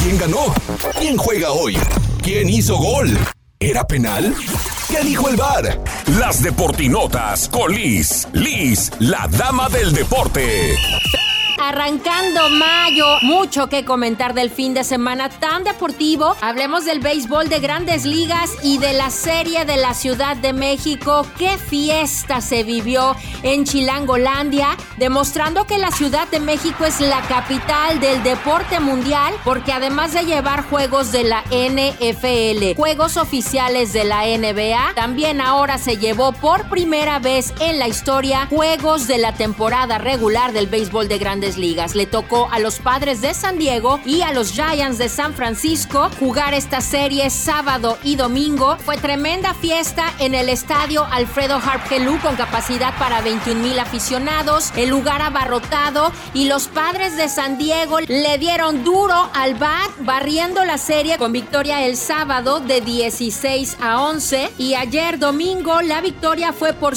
¿Quién ganó? ¿Quién juega hoy? ¿Quién hizo gol? ¿Era penal? ¿Qué dijo el VAR? Las Deportinotas con Liz, la dama del deporte. Arrancando mayo, mucho que comentar del fin de semana tan deportivo. Hablemos del béisbol de Grandes Ligas y de la Serie de la Ciudad de México. ¡Qué fiesta se vivió en Chilangolandia! Demostrando que la Ciudad de México es la capital del deporte mundial, porque además de llevar juegos de la NFL, juegos oficiales de la NBA, también ahora se llevó por primera vez en la historia juegos de la temporada regular del béisbol de Grandes Ligas. Le tocó a los Padres de San Diego y a los Giants de San Francisco jugar esta serie sábado y domingo. Fue tremenda fiesta en el estadio Alfredo Harp Helú con capacidad para 21,000 aficionados, el lugar abarrotado, y los Padres de San Diego le dieron duro al bat, barriendo la serie con victoria el sábado de 16-11, y ayer domingo la victoria fue por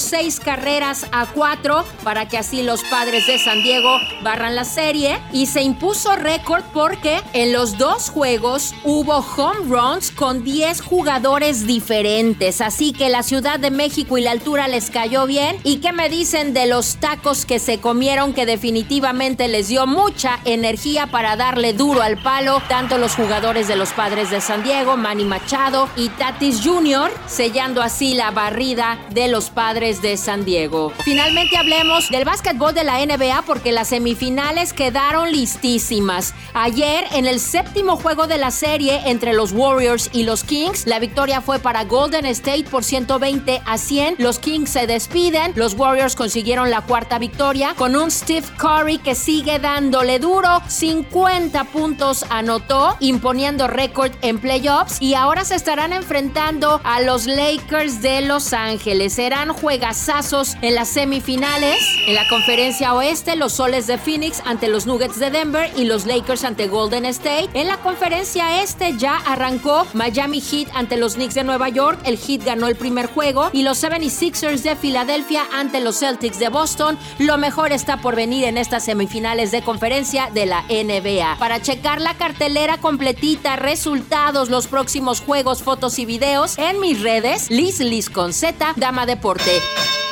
6-4 para que así los Padres de San Diego barran la serie, y se impuso récord porque en los dos juegos hubo home runs con 10 jugadores diferentes, así que la Ciudad de México y la altura les cayó bien. ¿Y qué me dicen de los tacos que se comieron, que definitivamente les dio mucha energía para darle duro al palo? Tanto los jugadores de los Padres de San Diego, Manny Machado y Tatis Jr., sellando así la barrida de los Padres de San Diego. Finalmente hablemos del básquetbol de la NBA, porque las semifinales quedaron listísimas. Ayer, en el séptimo juego de la serie entre los Warriors y los Kings, la victoria fue para Golden State por 120-100. Los Kings se despiden. Los Warriors consiguieron la cuarta victoria con un Steve Curry que sigue dándole duro. 50 puntos anotó, imponiendo récord en playoffs, y ahora se estarán enfrentando a los Lakers de Los Ángeles. Serán juegazazos en las semifinales. En la conferencia oeste, los Soles de Phoenix ante los Nuggets de Denver y los Lakers ante Golden State. En la conferencia este ya arrancó Miami Heat ante los Knicks de Nueva York. El Heat ganó el primer juego, y los 76ers de Filadelfia ante los Celtics de Boston. Lo mejor está por venir en estas semifinales de conferencia de la NBA. Para checar la cartelera completita, resultados, los próximos juegos, fotos y videos, en mis redes, Liz con Z, Dama Deporte.